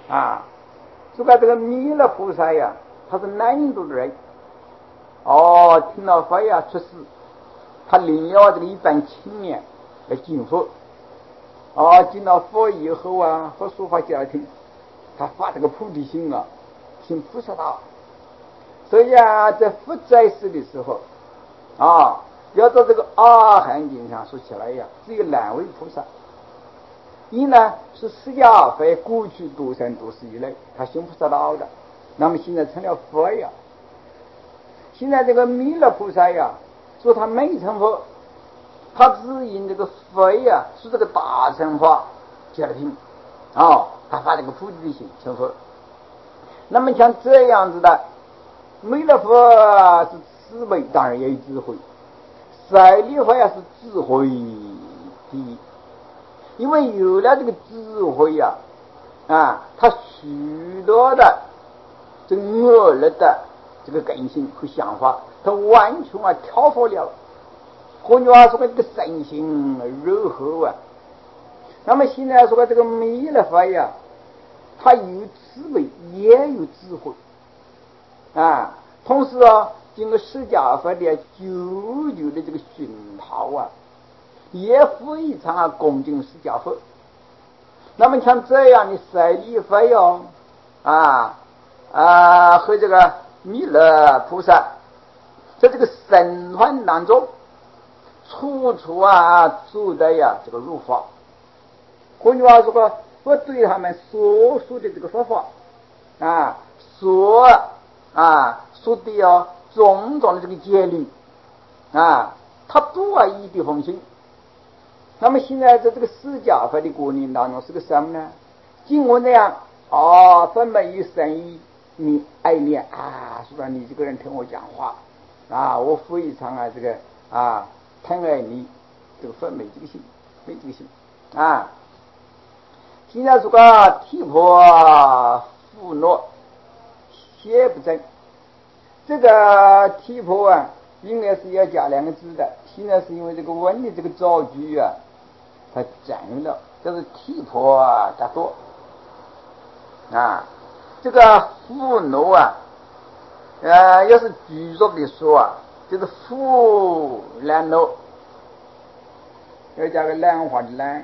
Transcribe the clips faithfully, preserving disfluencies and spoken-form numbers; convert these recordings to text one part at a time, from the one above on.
啊。说个这个弥勒菩萨呀，他是南度的人。哦，听了佛呀出世，他领了这个一般青年来敬佛。哦，敬了佛以后啊，佛说法给他听，他发这个菩提心啊，信菩萨道。所以啊，在佛在世的时候啊，要到这个阿含经上说起来呀，只有两位菩萨。一呢是释迦佛过去多生多世以来他信菩萨道的，那么现在成了佛呀。现在这个弥勒菩萨呀，说他没成佛，他只因这个佛呀是这个大乘法给他听，哦，他发这个菩提心成佛。那么像这样子的弥勒佛是慈悲，当然也有智慧。舍利佛呀是智慧第一，因为有了这个智慧呀，啊，他许多的这个恶劣的这个根性和想法，他完全啊挑拨了。换句话说，这个身心柔和啊。那么现在说这个弥勒佛呀，他有慈悲，也有智慧啊。同时啊，经过释迦佛的久久的这个熏陶啊，也非常啊恭敬释迦佛。那么像这样的舍利佛哟，啊啊和这个弥勒菩萨，在这个神团当中，处处啊做的呀这个如法。换句话说，我对他们所说的这个说法啊，所啊说的呀种种的这个戒律啊，他都啊一笔奉行。那么现在在这个释迦佛的观念当中是个什么呢？经文那样哦，分没有生意你爱念啊，是吧？你这个人听我讲话啊，我非常啊这个啊疼爱你，这个分没这个心，没这个心啊。现在说个提婆富诺邪不正，这个提婆啊应该是要加两个字的，现在是因为这个文的这个造句啊它整了，就是提婆啊大多啊。这个富诺啊呃要是举着的说啊，就是富兰诺，要加个兰花的兰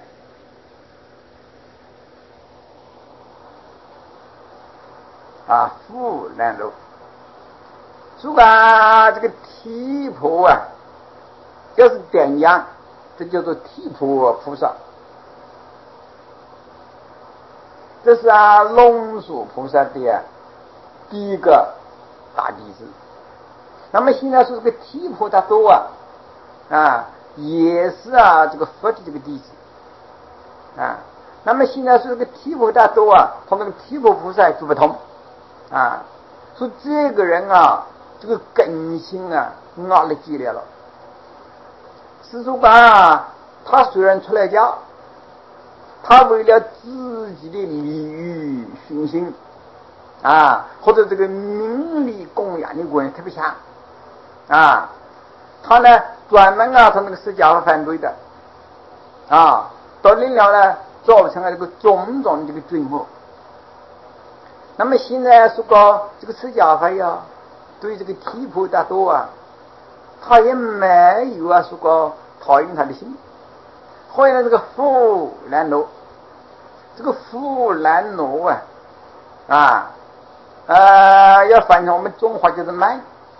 啊，富兰诺。如果这个提婆啊要是点样，这叫做提婆菩萨。这是啊龙树菩萨的啊第一个大弟子。那么现在说这个提婆达多啊啊也是啊这个佛的这个弟子啊。那么现在说这个提婆达多啊同这个提婆菩萨就不同啊，说这个人啊这个根性啊压力激烈了。是说啊他虽然出来家，他为了自己的利欲熏心啊，或者这个名利供养的观特别强啊，他呢专门啊从那个释迦反对的啊，到临了呢造成了这个种种这个罪恶。那么现在说个这个释迦佛呀，对这个提婆达多啊，他也没有啊说个讨厌他的心。后来这个富兰罗，这个富兰罗啊啊呃要翻成我们中华就是满，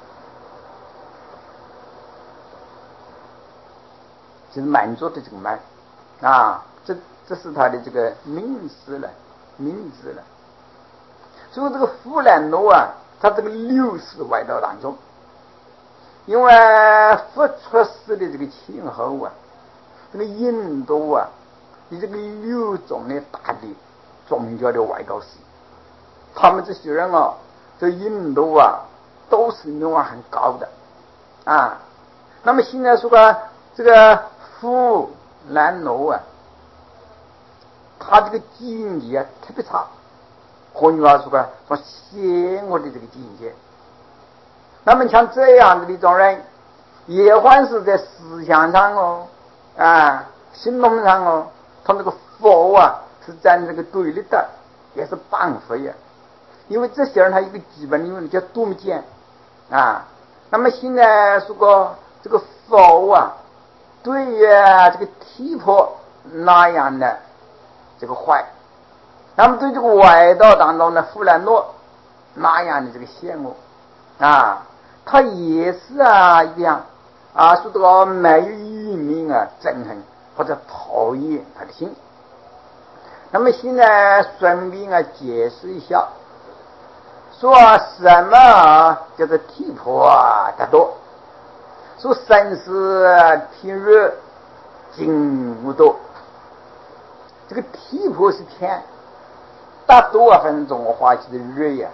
就是满足的这个满啊，这这是他的这个名词了，名字了。所以这个富兰罗啊，他这个六世外道当中，因为佛出世的这个前后啊，这个印度啊，你这个六种的大的宗教的外道士，他们这些人啊，在印度啊都是名望很高的啊。那么现在说个这个富兰罗啊，他这个境界啊特别差，换句话说个说邪恶的这个境界。那么像这样的一种人，也还是在思想上哦啊行动上哦，他那个佛啊是站这个对立的也是绑匪呀。因为这些人他有一个基本理论叫多么见啊。那么现在说个这个佛啊，对于这个体魄那样的这个坏，那么对这个外道当中的富兰诺那样的这个邪恶啊，他也是啊一样啊，说这个没有一名啊憎恨或者讨厌他的心。那么现在顺便啊解释一下，说什么叫做体魄啊得多，说生死天热经无多，这个体魄是天，大多分钟话就是热呀，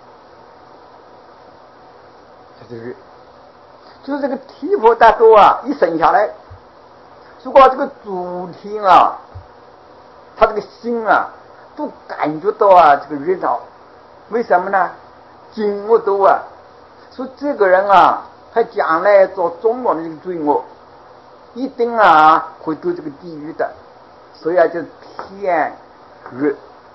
就是热，就是这个体魄大多啊，一生下来，如果这个主体啊，他这个心啊，都感觉到啊这个热闹，为什么呢？经恶多啊，说这个人啊，他将来做中国的这个罪恶，一定啊会对这个地狱的，所以啊就天热。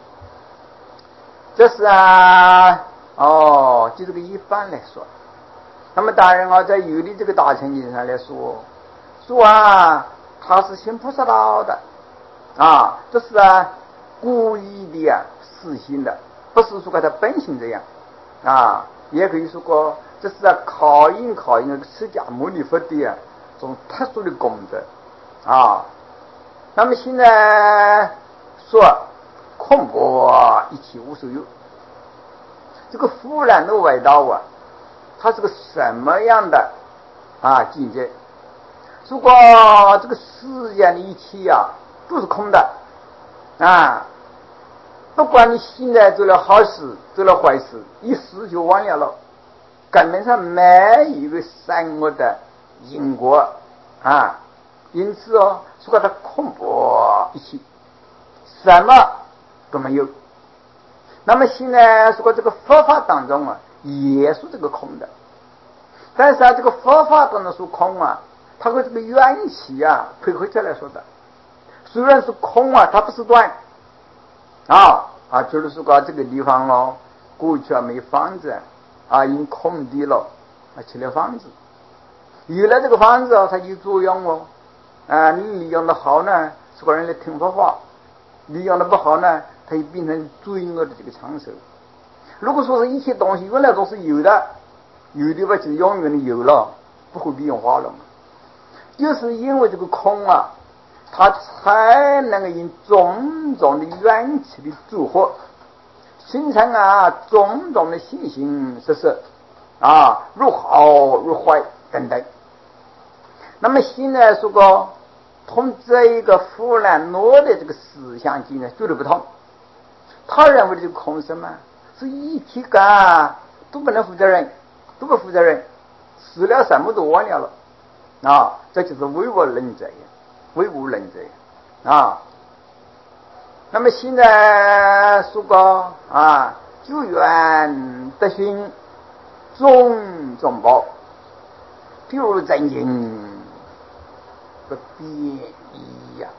这是啊哦，就这个一般来说。那么当然啊，在有的这个大乘经上来说，说啊他是行菩萨道的啊，这是啊故意的啊实行的，不是说他本性这样啊，也可以说过这是啊考验考验那个释迦牟尼佛的啊这种特殊的功德啊。那么现在说空过一切无所有，这个富兰的外道啊，它是个什么样的啊境界？如果这个世间的一切啊都是空的啊，不管你现在做了好事做了坏事，一时就忘了了，根本上没有一个善恶的因果啊。因此哦，说它空薄一切，什么都没有。那么现在说这个佛法当中啊，也是这个空的，但是啊，这个佛法当中说空啊，它和这个缘起啊配合起来说的。虽然是空啊，它不是断啊啊，就是说个这个地方咯，过去啊没房子啊，因空地了啊，起了房子，有了这个房子啊，它有作用哦啊，你利用的好呢，是个人来听佛法；利用的不好呢，它就变成罪恶的这个场所。如果说是一切东西原来都是有的，有的话就永远的有了，不会变化了嘛。就是因为这个空啊，它才能够因种种的缘起的组合，形成啊种种的形形色色啊，如好如坏等等。那么现在说过同这一个富兰诺的这个思想经呢绝对不同，他认为的这个空什么是一体感，都不能负责任，都不负责任，死了什么都忘了了啊，这就是唯我论者呀，唯物论者呀啊。那么现在说过啊，救援德行种种报，譬如真经的贬义呀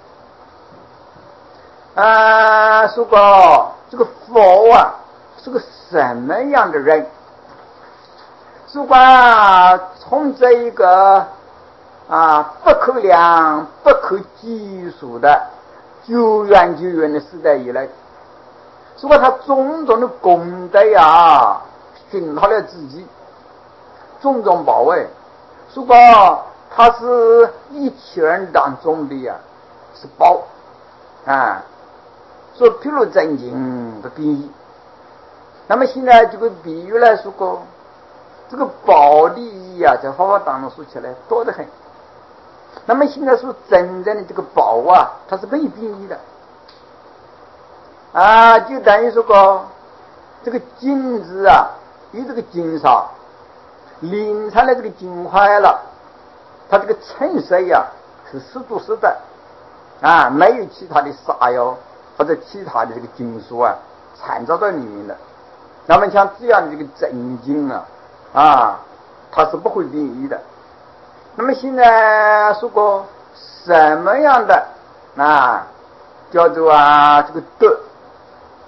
啊，说过这个佛啊是个什么样的人？如果从这一个啊不可量不可计数的久远久远的时代以来，如果他种种的功德呀熏陶了自己，种种宝位，如果他是一切人当中的呀是宝啊，说譬如真经的比喻。那么现在这个比喻来说过，这个宝的意义啊，在佛法当中说起来多得很。那么现在说真正的这个宝啊，它是没有定义的啊，就等于说个这个金子啊，有这个金沙淋上了这个金块了，它这个成色呀是实度实的啊，没有其他的沙哟或者其他的这个金属啊掺杂在里面的。那么像这样的这个真经啊啊，它是不会变异的。那么现在说过什么样的啊叫做啊这个德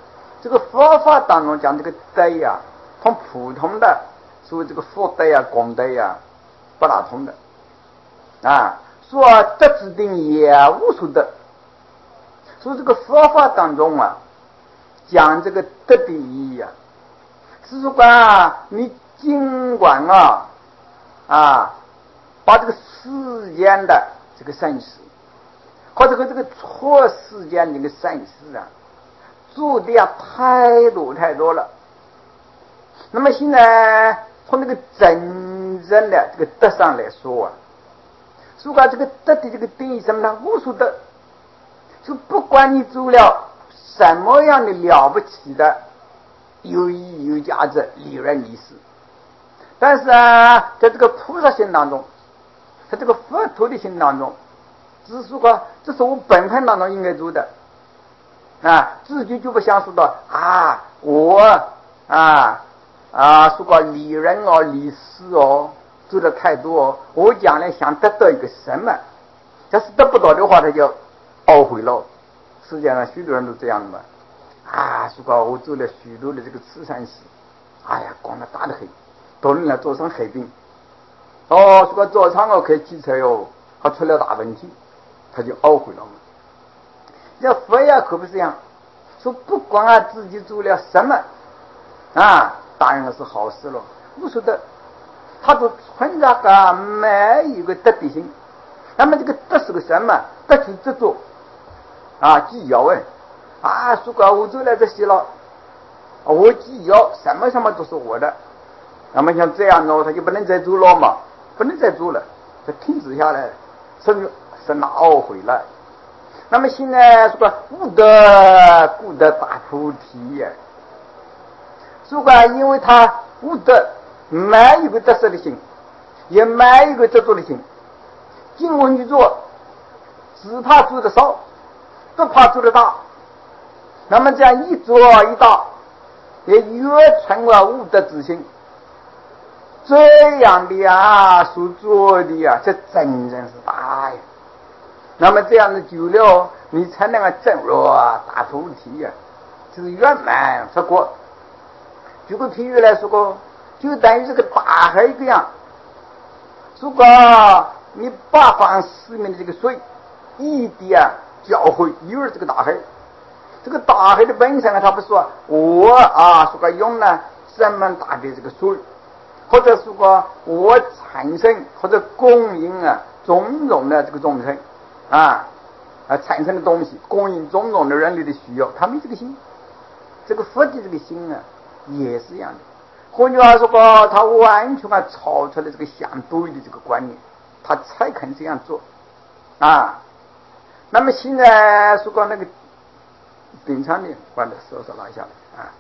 这个佛法当中讲这个德呀，同普通的所谓这个福德呀、功德呀不大同的啊。说德之定也无所得，所以这个佛法当中啊，讲这个德的意义啊，是说啊，你尽管啊啊，把这个世间的这个善事，或者和这个错世间这个善事啊，做的啊太多太多了。那么现在从这个真正的这个德上来说啊，如果这个德的这个定义什么呢？无所得，就不管你做了什么样的了不起的有意义、有价值、利润利事，但是啊，在这个菩萨心当中，在这个佛陀的心当中，只是说这是我本分当中应该做的啊，自己就不想说到啊，我啊啊，说个利润哦、利事哦。做的太多，我将来想得到一个什么，要是得不到的话，他就懊悔了。世界上许多人都这样的嘛。啊，说个我做了许多的这个慈善事，哎呀，光的大的黑，到人来做成黑病。哦，说个早上我开汽车哟，他出了大问题，他就懊悔了嘛。这佛呀可不是这样，说不管啊自己做了什么，啊，当然是好事了，无所得。他都存在个每一个德的心，那么这个德是个什么？德就是执着啊，计较哎啊，说个我做了这些了，我计较什么什么都是我的。那么像这样呢，他就不能再做了嘛，不能再做了，他停止下来，甚至甚至懊悔了。那么现在说个无德故得大菩提呀，说个因为他无德。没一个得失的心，也没一个执着的心，尽管去做，只怕做得少，不怕做得大。那么这样一做一大，也越成了无德之心。这样的啊，所做的啊，这真正是大呀。那么这样的久了，你才能够证入大菩提呀，就是圆满佛果。举个譬喻来说过。就等于这个大海一样，如果你八方四面的这个水一滴啊交汇，有这个大海，这个大海的本身啊，他不说我啊，说个用了这么大的这个水，或者说个我产生或者供应啊种种的这个众生啊啊产生的东西，供应种种的人类的需要，他没这个心。这个佛的这个心啊，也是一样的。换句话说过，他完全啊超出了这个相对的这个观念，他才肯这样做啊。那么现在说过那个顶上的，把它稍稍拿下来啊。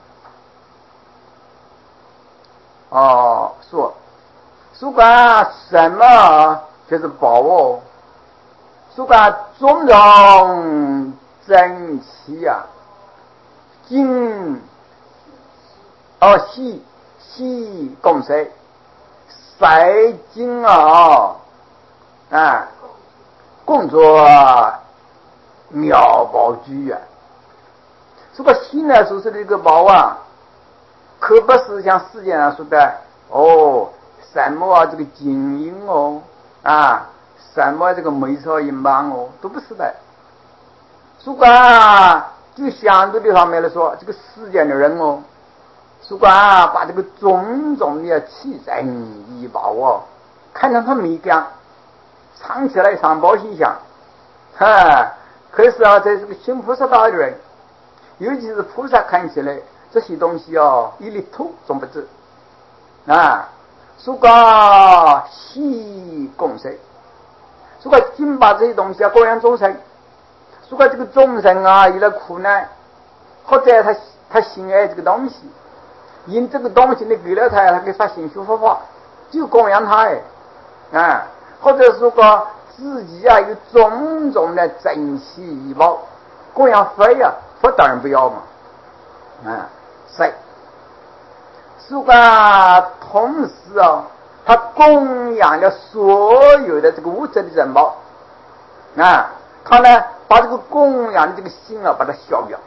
哦，说说管什么就是宝哦，说管种种珍奇啊，金哦细。细共谁塞金啊啊，共作妙宝居啊。这个新来说是这个宝啊，可不是像世界上说的哦，什么啊这个金银哦啊，什么这个美钞银邦哦，都不是的。如果啊，就相对的方面来说，这个世间的人哦。如果啊，把这个种种的奇珍异宝哦，看成他美感，藏起来藏保形象，哈。可是啊，在这个行菩萨道的人，尤其是菩萨看起来这些东西哦，一粒土总不值啊。如果细供谁，如果尽把这些东西啊供养众生，如果这个众生啊有了苦难，或者他他心爱这个东西。因这个东西你给了他，他给发心修佛法，就供养他哎，啊，或者说个自己啊有种种的珍奇异宝，供养佛呀，佛当然不要嘛，啊，谁？如果同时啊，他供养了所有的这个物质的珍宝，啊，他呢把这个供养的这个心啊把它消掉，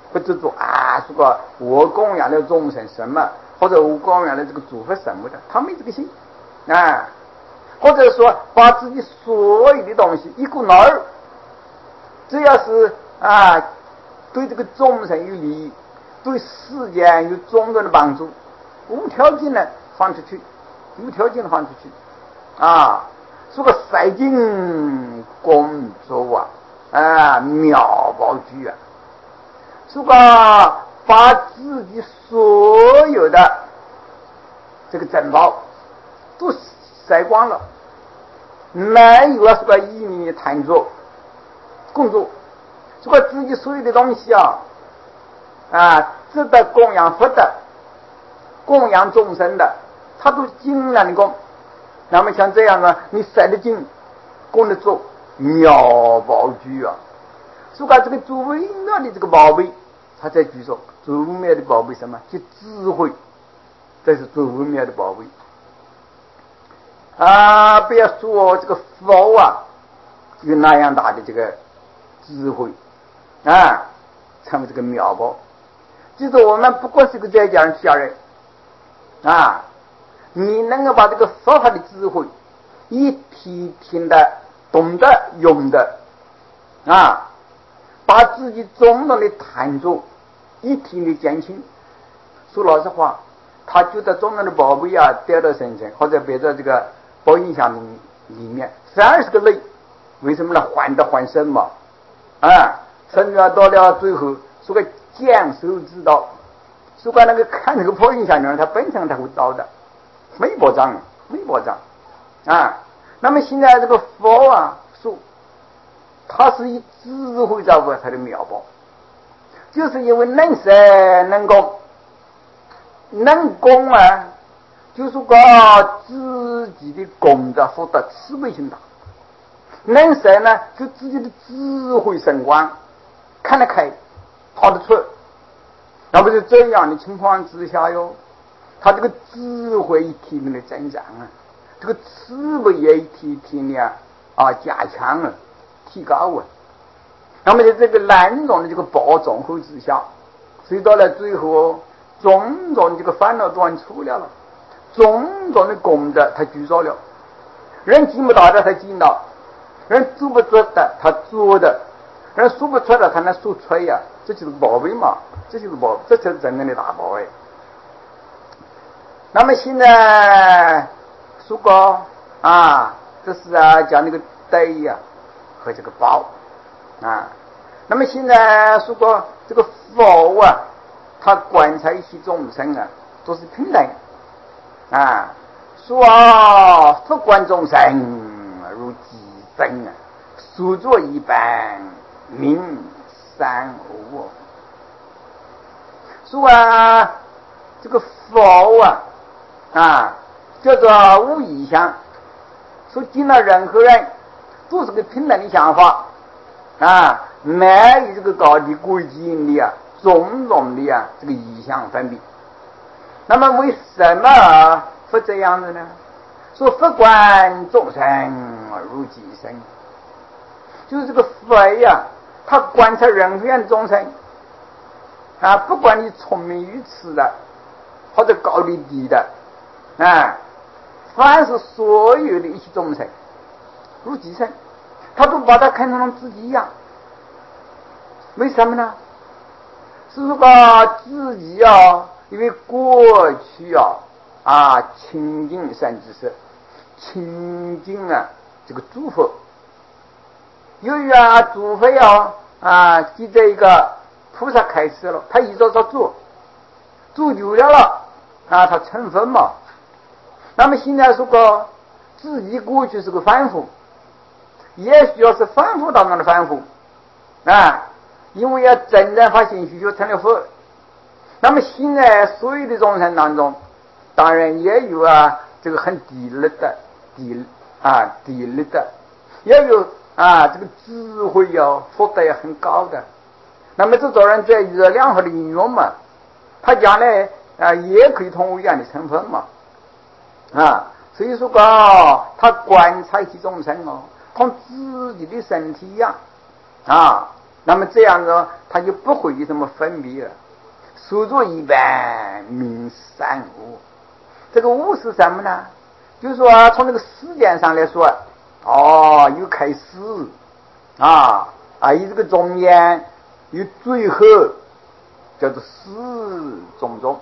不执着啊，说个我供养了众生什么，或者我供养了这个诸佛什么的，他没这个心啊。或者说把自己所有的东西一股脑儿，只要是啊对这个众生有利益，对世间有种种的帮助，无条件的放出去，无条件的放出去啊。说个塞进工作啊，啊妙宝具啊，说个把自己所有的这个珍宝都塞光了，没有啊，说个一米谈作工作，说个自己所有的东西啊，啊，值得供养佛的、供养众生的，他都尽量的供。那么像这样呢，你塞得进，供得住，妙宝具啊！说个这个最微妙的这个宝贝，他在举说最微妙的宝贝什么？就智慧，这是最微妙的宝贝。啊，不要说这个佛啊，有那样大的这个智慧啊，成为这个妙宝。就是我们不过是个在家人家人啊，你能够把这个佛法的智慧一体听的懂得用的啊，把自己种种的贪着一体的减轻。说老实话，他觉得种种的宝贝啊掉到身上，或者别在这个报应下面里面，反而是个累。为什么呢？患得患身嘛啊，甚至到了最后说个将手之道，说个那个看那个报应下面，他本身他会倒的，没保障，没保障啊。那么现在这个佛啊说，他是以智慧照顾他的妙宝，就是因为能舍能供，能供啊，就是个自己的功德福德慈悲心大。能舍呢，就自己的智慧神光看得开，跑得出。那不是这样的情况之下哟，他这个智慧一体的增长啊，这个慈悲也一体体的啊加强了，提高啊。那么在这个难容的这个宝综合之下，所以到了最后，种种这个烦恼端出来了，种种的功德他举着了，人见不到的他见到，人做不做的他做的，人说不出的他能说出呀，这就是宝贝嘛，这就是宝，这就是真正的大宝贝。那么现在说过啊，这是啊讲那个德呀和这个宝啊。那么现在说过这个佛啊，他观察一切众生啊，都是平等啊。说啊，佛观众生如己身啊，所作一般名三无。说啊，这个佛啊啊，叫做无异相，说见了任何人都是个平等的想法啊，没有这个高低贵贱的啊，种种的啊这个异相分别。那么为什么会这样子呢？说佛观众生如己身，就是这个佛呀，他观察人间众生啊，不管你聪明愚痴的，或者高的低的啊，凡是所有的一切众生如己身，他都把他看成自己一样。为什么呢？是说自己啊，因为过去啊啊亲近善知识，亲近啊这个诸佛，由于啊诸佛要啊记这一个菩萨开始了，他一直在做，做久了了啊，他成佛嘛。那么现在说过自己过去是个凡夫，也许要是凡夫当中的凡夫啊，因为要真正发现需求成了佛。那么现在所有的众生当中，当然也有啊这个很低劣的低啊低劣的，也有啊这个智慧要福德也很高的。那么这种人在遇到良好的应用嘛，他将来啊也可以同我一样的成分嘛啊。所以说啊，他观察一切众生哦，同自己的身体一样啊， 那么这样呢，他就不会有什么分别了。书作一般名三物，这个物是什么呢？就是说、啊、从这个时间上来说，哦，有开始啊啊，有这个中间，有最后，叫做始终终。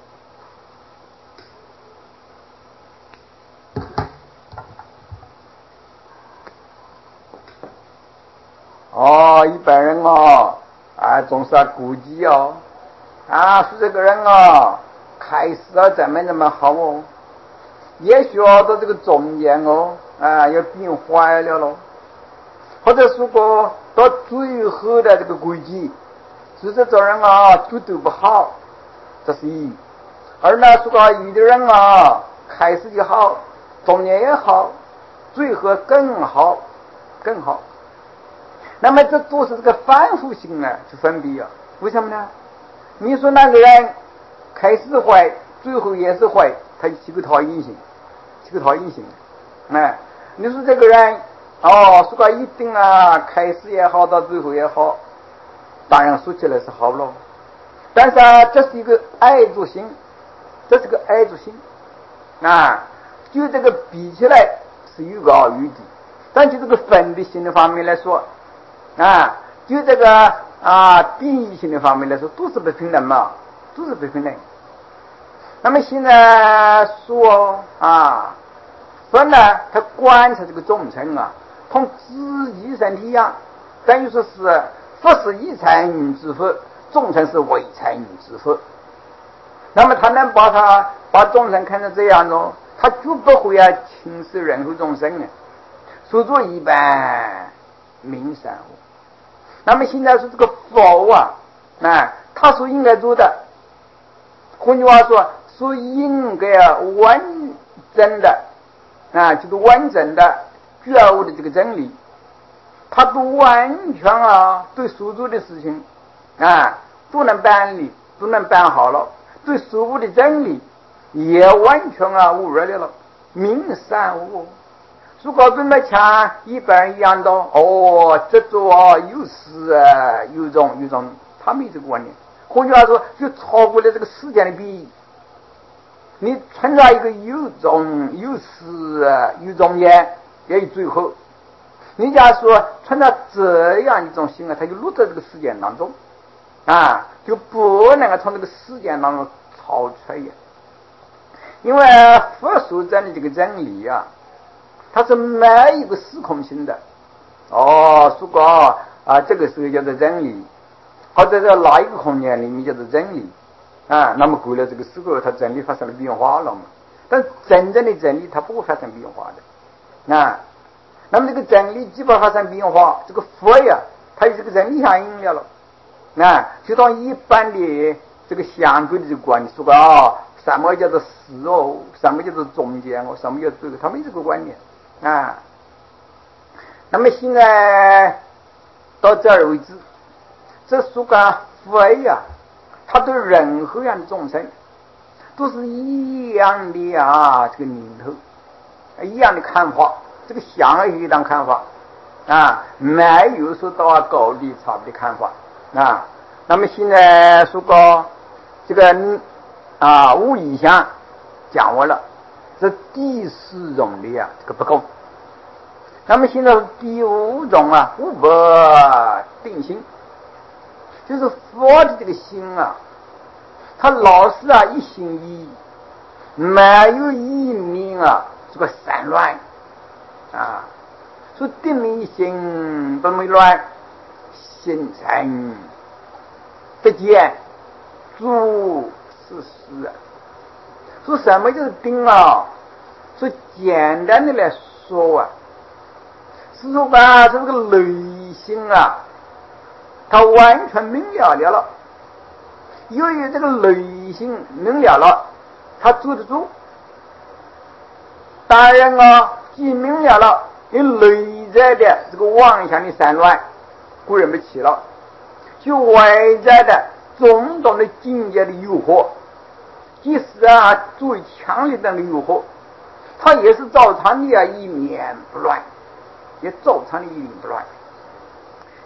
哦，一般人哦，啊，总是要顾忌哦，啊，说这个人哦，开始啊怎么怎么好哦，也许哦到这个中间哦，啊，要变坏了咯，或者说过到最后的这个轨迹，是这种人啊，就都不好，这是一。而呢，说过有的人啊，开始就好，中间也好，最后更好，更好。那么这都是这个反复性呢，就分别啊。为什么呢？你说那个人开始坏，最后也是坏，他起个讨厌性，起个讨厌性。哎，你说这个人哦，说个一定啊，开始也好，到最后也好，当然说起来是好咯。但是啊，这是一个爱着心，这是个爱着心啊。就这个比起来是有高有低，但就这个分别性的方面来说。啊，就这个啊，定义性的方面来说，都是不平等嘛，都是不平等。那么现在说啊，说呢，他观察这个众生啊，同自己身体一样，等于说是不是一参与之佛，众生是未参与之佛。那么他能把他把众生看成这样哦，他就不会啊轻视任何众生啊，所作一般名善恶。那么现在说这个佛啊，啊，他所应该做的，换句话说，所应该完整的啊，这个完整的觉悟的这个真理，他都完全啊，对所做的事情啊，都能办理，都能办好了，对所悟的真理也完全啊无热了，明善恶。如果跟那像一般人一样的哦，这做啊有始啊有终有终，他没这个观念。换句话说，就超过了这个时间的比喻。你存在一个有终有始啊有中间也有最后。你假如说存在这样一种心啊，它就落在这个时间当中啊，就不能够从这个时间当中超出来。因为佛所讲的这个真理啊，它是没有一个时空性的。哦，如果啊这个时候叫做真理，或者在哪一个空间里面叫做真理啊，那么过了这个时候，它真理发生了变化了嘛。但真正的真理它不会发生变化的啊。那么这个真理既不发生变化，这个佛呀，它有这个真理相应了了啊，就当一般的这个相对的这个观念，说个啊，什么叫做始哦，什么叫做中间哦，什么叫做最后，他没这个观念啊。那么现在到这儿为止，这说个佛呀，他对任何样的众生都是一样的啊，这个念头，一样的看法，这个相有一档看法啊，没有说到高低差别的看法啊。那么现在说个这个啊无意向讲完了，这第四种的呀，这个不够。那么现在第五种啊，无不定心，就是佛的这个心啊，他老是啊一心一意，没有一念啊这个散乱啊，说定命心不没乱，心诚不见，诸事实啊。说什么就是定啊？说简单的来说啊，是说吧，这个内心啊，他完全明了了了。由于这个内心明了了，他坐得住。当然啊，既明了了，有内在的这个妄想的散乱，固然不起了，就外在的种种的境界的诱惑，即使啊最强烈的诱惑，它也是照常的啊一念不乱，也照常的一念不乱。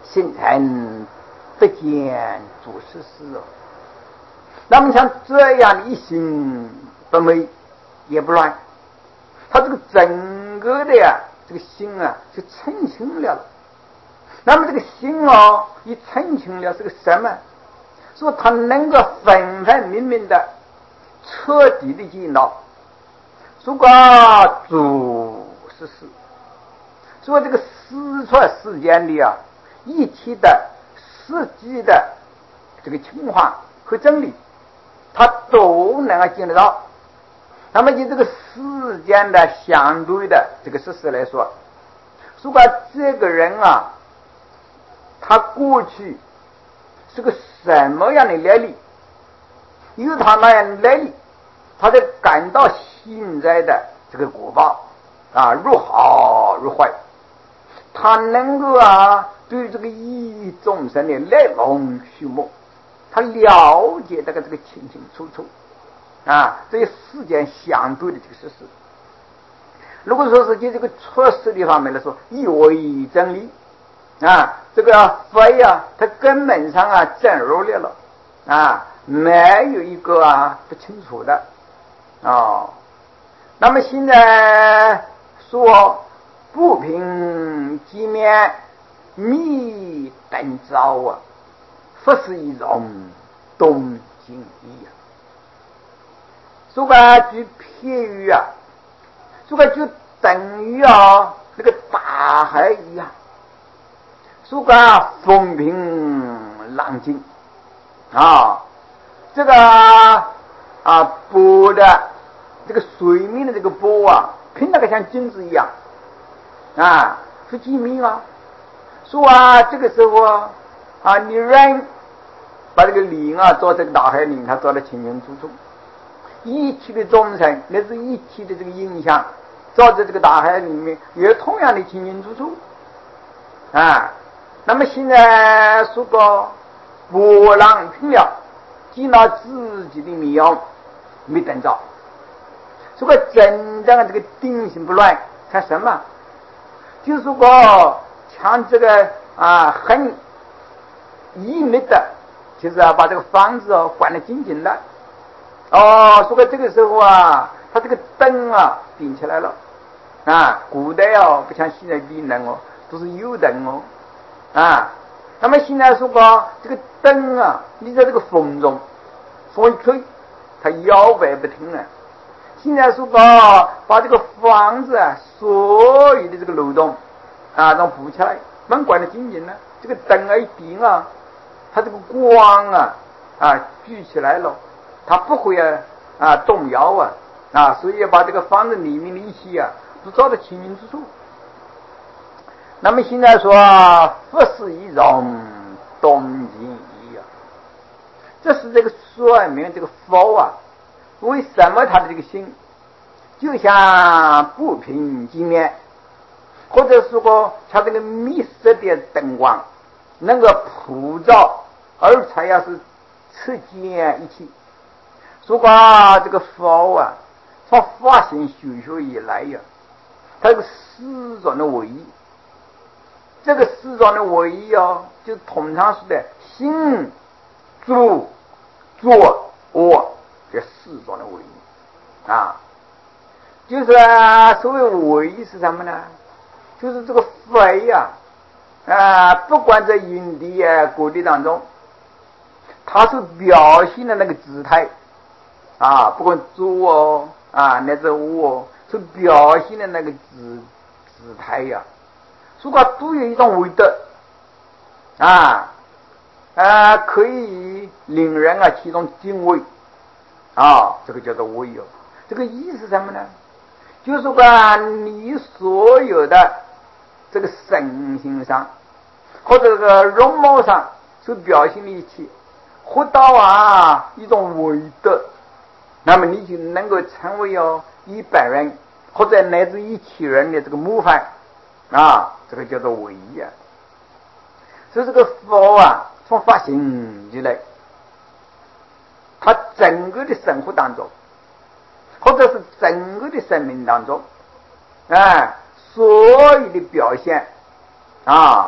心诚得见诸事事哦。那么像这样的一心不昧也不乱，他这个整个的呀这个心啊就澄清了。那么这个心哦一澄清了是个什么？说他能够分分明明的彻底的见到如果诸事事，说这个实出世间的啊一体的实际的这个情况和真理，他都能够见得到。那么以这个世间的相对的这个事实来说，如果这个人啊他过去是个什么样的来历，有他那样的来历，他才感到现在的这个果报啊如好如坏，他能够啊对这个意义众生的来龙去脉，他了解这个这个清清楚楚啊，这些世间相对的这个事实。如果说是就这个出世的方面来说，以为真理啊，这个佛呀，它根本上啊证入来了啊，没有一个啊不清楚的哦。那么现在说不凭机面密等招啊，不是一种东经义啊。这个就譬喻啊，这个就等于啊那个大海一样，这个风平浪静啊，这个啊波的这个水面的这个波啊，平那个像镜子一样啊，是机密啊。说啊，这个时候啊，啊你人把这个灵啊做这个大海里，他做得清清楚楚。一体的众生，那是一体的这个影响，照在这个大海里面也同样的清清楚楚啊。那么现在说个波浪平了，见到自己的面容没等着，说个真正的这个定心不乱，看什么？就是说个像这个啊很严密的，就是要把这个房子哦关得紧紧的。哦，说个这个时候啊，他这个灯啊点起来了啊。古代哦不像现在点灯哦，都是油灯哦啊。那么现在说个这个灯啊，你在这个风中，风一吹，它摇摆不停了。现在说个把这个房子啊，所有的这个漏洞啊，都补起来，门关得紧紧了。这个灯啊一点啊，它这个光啊啊聚起来了。他不会啊啊动摇啊啊，所以要把这个房子里面的一些啊都照得清清楚楚。那么现在说不是一种东经义啊，这是这个说明这个佛啊，为什么他的这个心就像不平镜面，或者说过他这个密室的灯光能够普照，而且要是赤见一起。如果这个佛啊，从发现修学以来呀，他这个思想的唯一，这个思想的唯一哦，就通常说的心、住、坐、卧，这四种的唯一啊。就是啊，所谓唯一是什么呢？就是这个佛呀啊，不管在因地啊、果地当中，他所表现的那个姿态。啊，不管坐哦啊，乃至卧哦，所表现的那个姿姿态呀，如果都有一种味道啊啊，可以令人啊起一种敬畏啊，这个叫做畏哦。这个意思是什么呢？就是说啊，你所有的这个身形上或者这个容貌上所表现的一切，活到啊一种味道。那么你就能够成为哦一百人或者乃至一千人的这个模范啊，这个叫做唯一啊。所以这个佛啊，从发心以来，他整个的生活当中，或者是整个的生命当中，啊，所有的表现啊，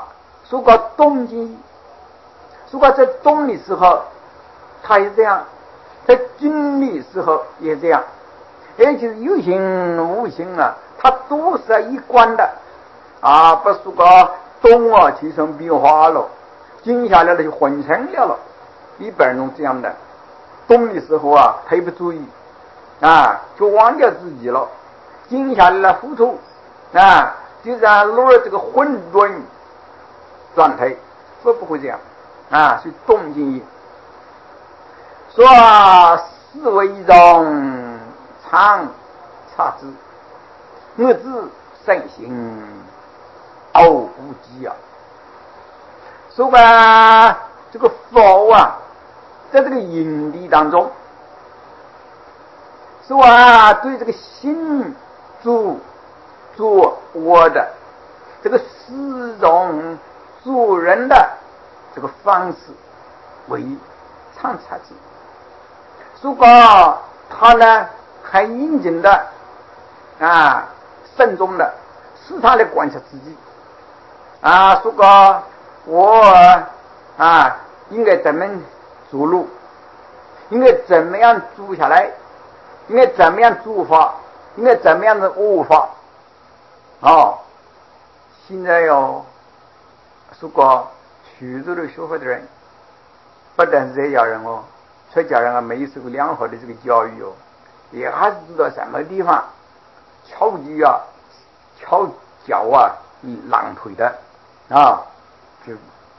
如果动静意，如果在动的时候，它也这样；在静的时候也这样。也就是有形无形啊，它都是一贯的啊，不是说动啊起身变化了，静下来了就浑身了了。一般人这样的，动的时候啊，他也不注意啊，就忘掉自己了。静下来了，付出啊，就让落了这个混沌状态，会不会这样啊？是动静意。说是为一种常察之，我知圣行偶无极啊。说吧，这个佛啊，在这个因地当中，说啊，对这个心主做我的这个四种做人的这个方式为常察之。如果他呢还应景的啊慎重的时常来观察自己啊，如果我啊应该怎么走路，应该怎么样住下来，应该怎么样做法，应该怎么样的悟法哦。现在哟，如果许多的学会的人，不但是在家人哦，出家人啊，没有受过良好的这个教育哦，也还是知道什么地方翘脚啊、翘脚啊、浪腿的啊，就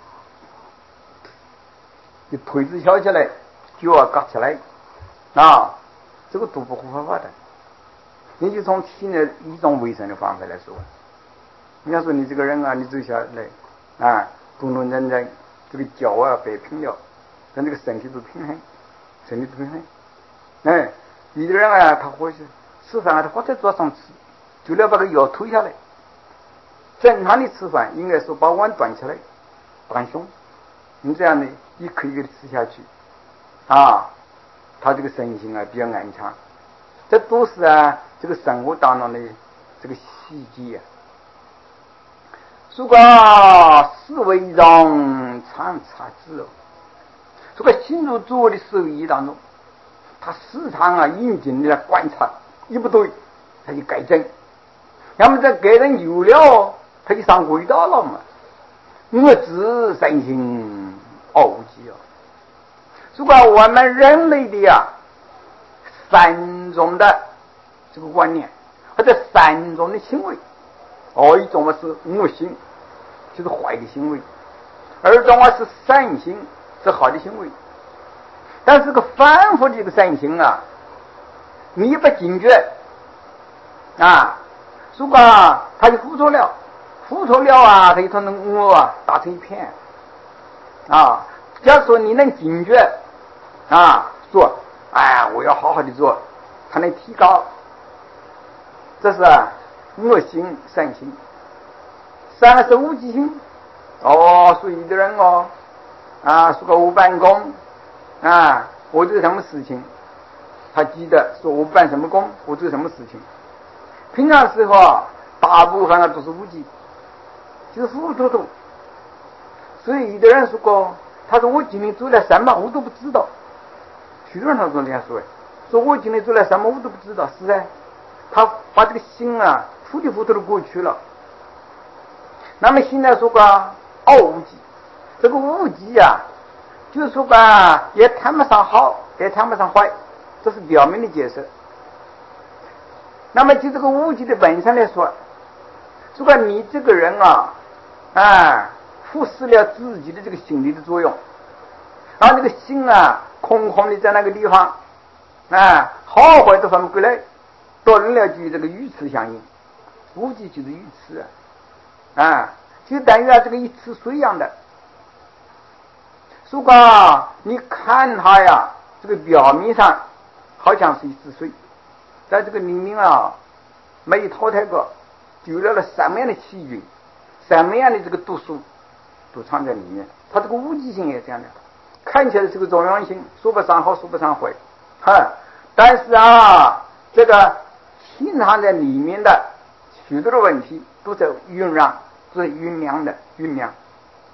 就腿子翘起来，脚啊夹起来啊，这个都不合法的。你就从现在一种卫生的方法来说，你要说你这个人啊，你走下来啊，动动认真，这个脚啊摆平了，跟这个身体都平衡，身体都平衡。哎，有的人啊，他或许吃饭啊，他或者桌上吃，就要把个腰推下来。正常的吃饭应该说把碗端起来，端胸，你这样呢，一口一口的吃下去，啊，他这个身心啊比较安详。这都是啊，这个生活当中的这个细节啊。如果是为一种常察之哦，这个心入做的手艺当中，他时常啊应景的来观察，一不对他就改正，要么这改正有了，他就上轨道了嘛。我知身心偶无极哦。如果我们人类的呀三种的这个观念，或者三种的行为，哦，一种是恶行，就是坏的行为；二种是善行，是好的行为。但是个反复的这个善行啊，你不警觉啊，如果他就付出了，付出了啊，他就从那恶啊打成一片啊。假如说你能警觉啊，说哎，我要好好的做，才能提高。这是啊恶行善行。三是无记性哦，所以有的人哦啊，说个我办公啊，我做什么事情，他记得说我办什么工，我做什么事情。平常时候啊，大部分啊都是无记，就是糊涂涂。所以有的人说过，他说我今天做了什么我都不知道。许多人他说这样说，说我今天做了什么我都不知道，是啊，他把这个心啊糊里糊涂的过去了。那么现在说个傲无忌，这个无忌啊，就是说吧，也谈不上好，也谈不上坏，这是表面的解释。那么就这个无忌的本身来说，如果你这个人啊，啊，忽视了自己的这个心理的作用，然后这个心啊，空空的在那个地方，啊，好坏都分不过来，断了就这个鱼池相应，无忌就是鱼池啊。啊，就等于啊这个一池水一样的。如果你看它呀，这个表面上好像是一池水，在这个里面啊没有淘汰过，丢了了什么样的细菌，什么样的这个毒素都藏在里面。它这个无机性也这样的，看起来是个中央性，说不上好，说不上坏，哈，但是啊，这个潜藏在里面的许多的问题都在酝酿。是酝酿的酝酿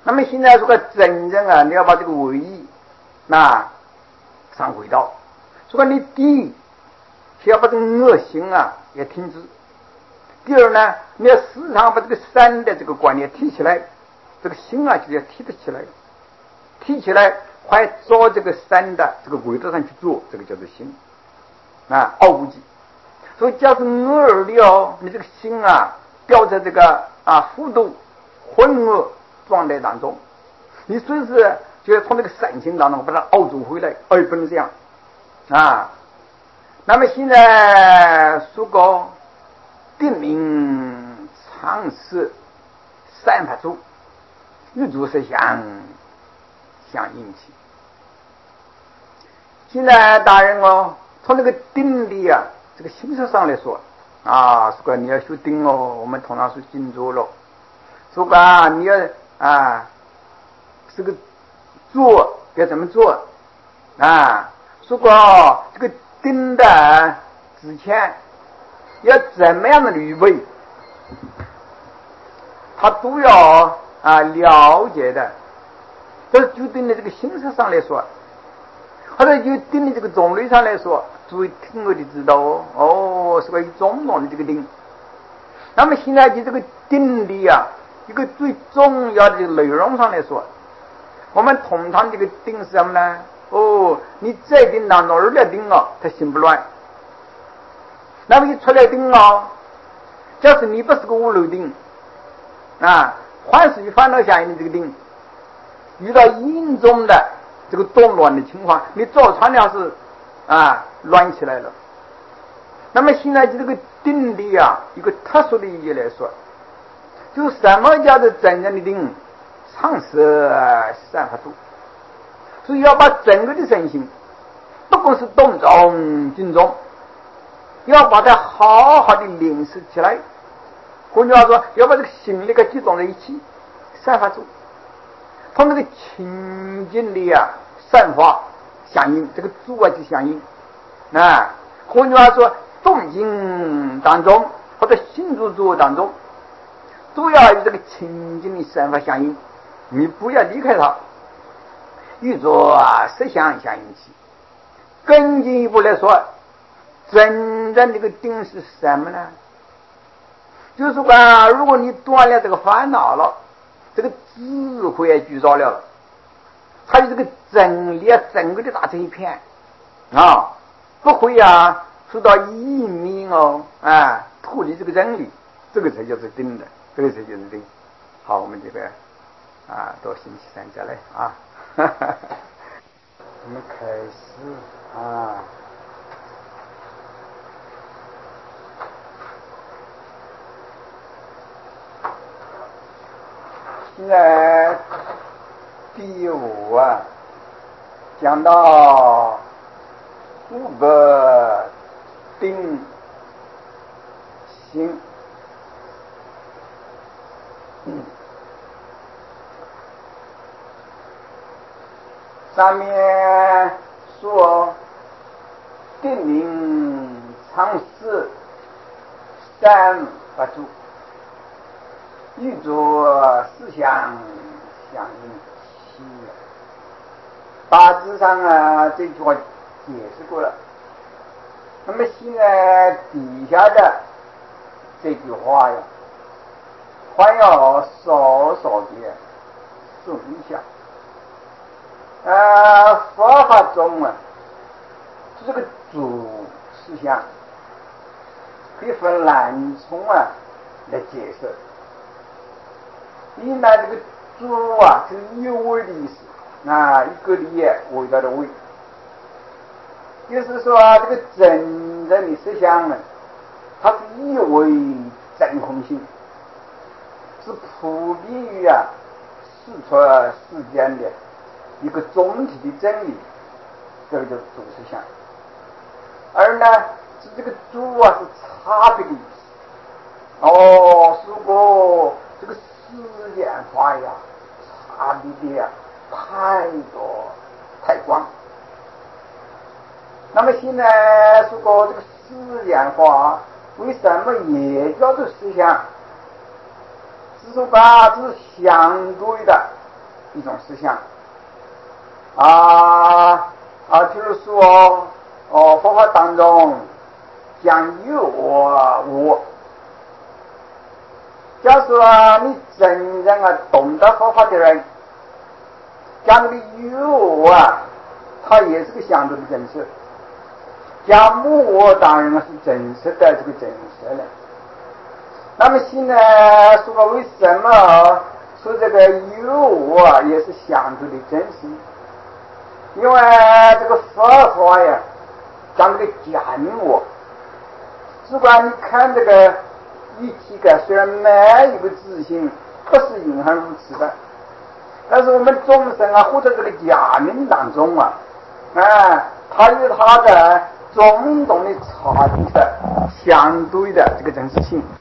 那么现在说个真正啊，你要把这个唯一那上轨道。说个你第一是要把这个恶心啊也停止，第二呢，你要时常把这个善的这个观念提起来，这个心啊就要提得起来，提起来快照这个善的这个轨道上去做，这个叫做心啊，傲无忌。所以假使偶尔的哦，你这个心啊掉在这个啊糊涂混噩状态当中，你随时就要从这个善心当中把它熬住回来，而不能这样啊。那么现在说过定名常识散发出宇宙实相相应起。现在大人哦，从这个定力啊这个形式上来说啊，说你要修定哦，我们通常是静坐了。说啊，你要啊，这个做要怎么做啊？说过这个定的之前要怎么样的预备，他都要啊了解的。这就定的这个形式上来说，或者就定的这个种类上来说，诸位听我的知道哦，哦，是个种种的这个定。那么现在就这个定力啊，一个最重要的内容上来说，我们通常这个定是什么呢？哦，你在定当中二来定哦，它心不乱。那么一出来定哦，假使你不是个五六定啊，凡是与烦恼相应的这个定，遇到严重的这个动乱的情况，你早传了是啊乱起来了。那么现在就这个定力啊，一个特殊的意义来说，就什么叫做真正的定？常识散发出，所以要把整个的身心，不光是动中静中，要把它好好的凝视起来。换句话说，要把这个心力给集中在一起，散发出，同那个清净的啊散发相应，这个主啊就相应啊。换句话说，动静当中或者心住住当中，都要与这个清净的散发相应，你不要离开它，与作实相相应起。更进一步来说，真正这个定是什么呢？就是说啊，如果你断了这个烦恼了，这个智慧也具着了，还有这个真理啊，整个的打成一片啊，不会啊受到一名哦啊脱离这个真理，这个才叫做定的，这个才叫做定。好，我们这个啊到星期三再来啊。我们开始啊。现在第五啊，讲到五个定心。嗯，上面说定名常识散发出，宇宙思想相应起。大致上啊，这句话解释过了。那么现在底下的这句话呀，还要稍稍的注意一下。呃，佛法中啊，这个主思想可以分两重啊来解释。一呢，这个主啊，就是一味的意思啊，一个理味道的味，就是说、啊、这个真正的思想呢，它是一味真空性，是普遍于啊世出世间的一个总体的真理，这个叫主思想。而呢，是这个主啊是差别的意思。哦，如果这个世间法呀，差别的呀太多太广。那么现在说过这个世间法为什么也叫做思想？是说它是相对的， 一种思想啊啊，譬如说哦，佛法当中讲有我我，假如说啊，你真正啊懂得佛法的人，讲的有我啊，它也是个相对的真实。讲无我当然是真实的这个真实了。那么现在说为什么说这个有我啊也是相对的真实？因为这个佛法呀讲这个假名我，只管你看这个语气个，虽然没有个自信，可是隐含如此的。但是我们众生啊，活在这个假名当中啊，啊，它有它的种种的差别的相对的这个真实性，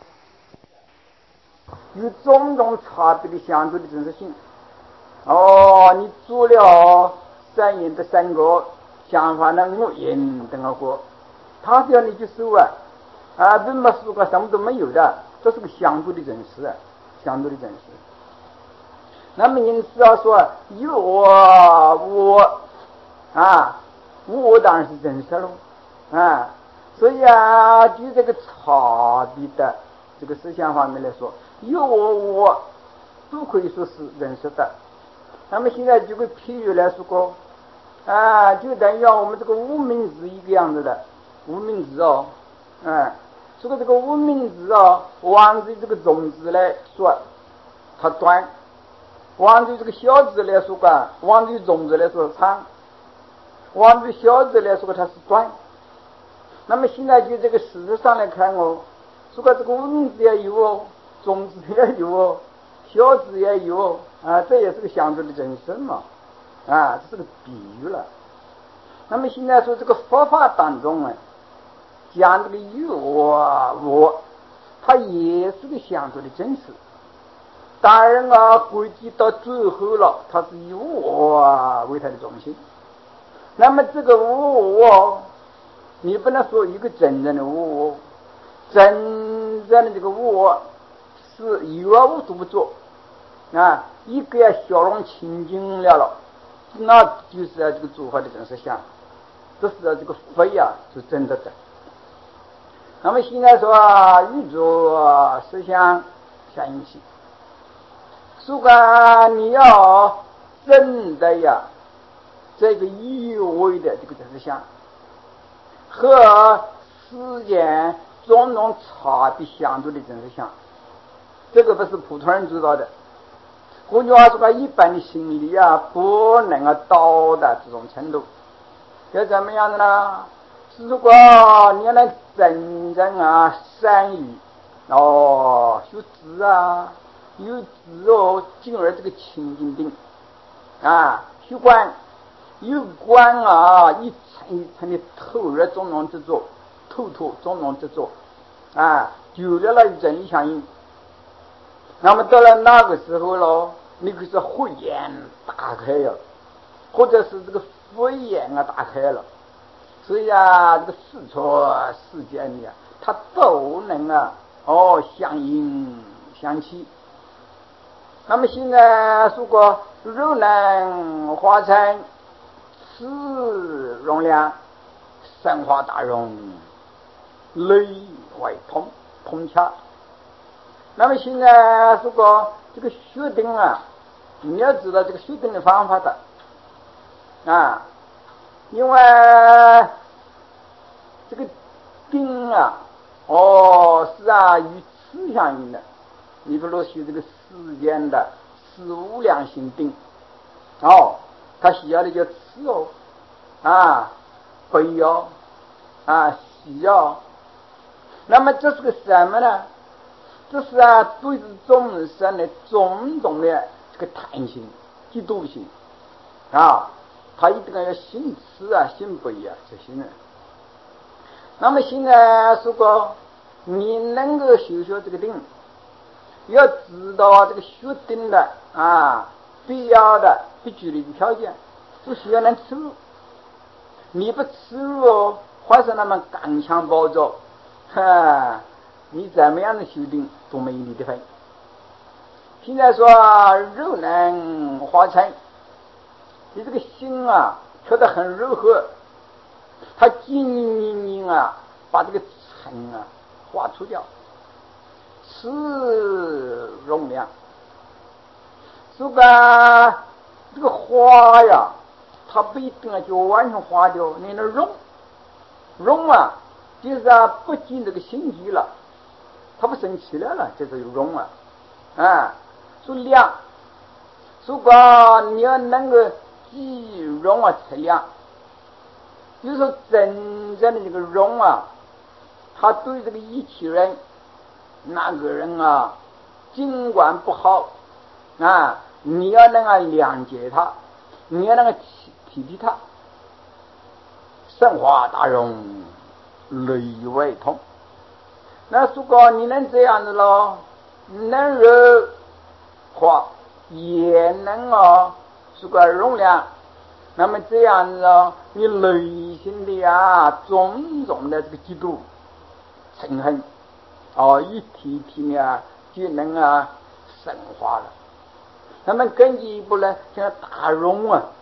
有种种差别的相对的真实性。哦，你做了三言的三个，想法呢五言等个过，他只要你去收啊，啊，并没收个什么都没有的，这是个相对的真实啊，相对的真实。那么因此要说有我我啊，无我当然是真实喽啊，所以啊，就这个差别的这个思想方面来说，有我我都可以说是真实的。那么现在举个譬喻来说过啊，就等于我们这个无名字一个样子的无名字哦，啊，这个这个无名字哦，往着这个种子来说，它短；往着这个小字来说吧，往着种子来说长；往着小字来说它是短。那么现在就这个事实上来看哦，如果这个无名字也有哦，种子也有哦，小字也有哦，啊，这也是个相对的真实嘛，啊，这是个比喻了。那么现在说这个佛法当中啊，讲这个有我我，它也是个相对的真实。当然啊，归结到最后了，它是以我为它的中心。那么这个我，你不能说一个真正的我，真正的这个我是有而无所不作啊，一个要笑容清净了了，那就是这个做法的真实相，这是这个佛呀是真的的。那么现在说宇宙思想相应起，如果你要真的呀，这个有为的这个真实相和世间种种差别相对的真实相，这个不是普通人知道的。换句话说，一般的心理啊，不能够到达这种程度。要怎么样的呢？如果你要能真正啊善于哦学知啊，有知哦，进而这个清净定啊，学观有观啊，一层一层的透入种种之作，透透种种之作啊，久了了与真理相应。那么到了那个时候咯，你可是慧眼打开了，或者是这个佛眼啊打开了，所以啊，这个四处世间里啊，它都能啊哦相应相契。那么现在说过肉能化成此容量，生化大容，内外通通洽。那么现在说过这个学定啊，你要知道这个学定的方法的啊，因为这个定啊，哦是啊与此相应的。你比如学这个世间的事无量心定，哦，它需要的叫慈哦，啊，悲哦，啊，喜哦。那么这是个什么呢？这是啊，对于众生的种种的这个贪心、嫉妒心啊，他一定要心慈啊、心悲啊这些呢。那么现在说过，你能够修学这个定，要知道这个学定的啊必要的必须的条件，就需要能吃入。你不吃入哦，或是那么刚强暴躁，哈，你怎么样的修定都没有你的份现在说柔能化成，你这个心啊，调得很柔和，它静静静啊，把这个尘啊化除掉，是容量。这个这个花呀，它不一定啊就完全化掉，你那容容啊，就是啊不进这个心机了，它不生气了了，这就有容啊。啊，说量，如果你要能够记容啊测量，就是说真正的这个容啊，他对这个一起人，那个人啊，尽管不好啊，你要能够谅解他，你要能够体体恤他，生化大容，内外通。那如果你能这样子咯，能柔化也能啊，是个容量，那么这样子哦，你内心的啊种种的这个嫉妒嗔恨哦，一体一体啊就能啊升华了。那么更进一步呢，像大容啊，